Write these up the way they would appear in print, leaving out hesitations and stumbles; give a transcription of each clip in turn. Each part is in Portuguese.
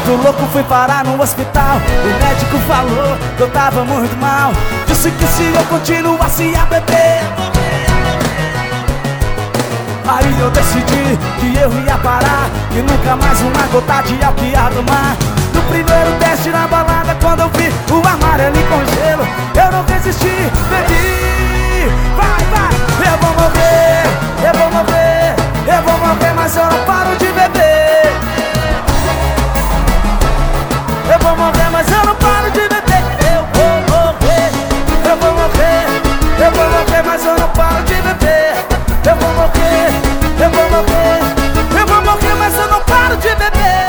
muito louco, fui parar no hospital. O médico falou que eu tava muito mal. Disse que se eu continuasse a beber, aí eu decidi que eu ia parar, que nunca mais uma gota de álcool ia tomar. No primeiro teste na balada, quando eu vi o amarelinho com gelo, eu não resisti, bebi. Vai, vai, eu vou morrer, eu vou morrer, eu vou morrer, mas eu não paro de beber. Eu vou morrer, mas eu não paro de beber. Eu vou morrer, eu vou morrer, eu vou morrer, mas eu não paro de beber. Eu vou morrer, eu vou morrer, eu vou morrer, mas eu não paro de beber.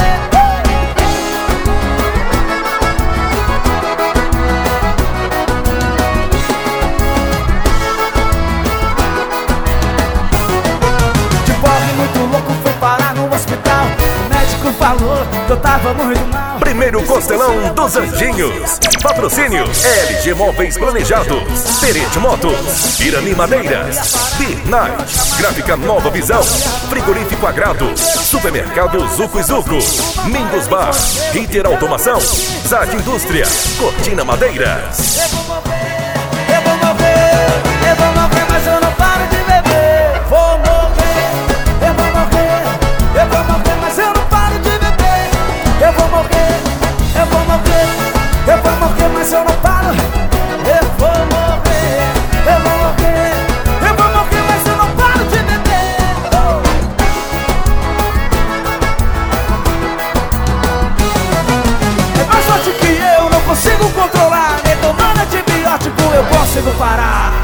De pobre muito louco, fui parar no hospital. O médico falou que eu tava muito mal. Primeiro Costelão dos Anjinhos. Patrocínio LG Móveis Planejados, Terete Motos, Irani Madeiras, B-Night, Gráfica Nova Visão, Frigorífico Agrado, Supermercado Zuco e Zuco, Mingos Bar, Ritter Automação, Zad Indústria, Cortina Madeiras. Eu vou morrer, eu vou morrer, eu vou morrer, mas eu não paro de beber. Vou morrer, eu vou morrer, eu vou morrer, mas eu não paro de beber. Eu vou morrer, eu vou morrer, eu vou morrer, mas eu não paro. Eu vou morrer, eu vou morrer, eu vou morrer, mas eu não paro de beber. É mais forte que eu, não consigo controlar. Nem tomando antibiótico eu consigo parar.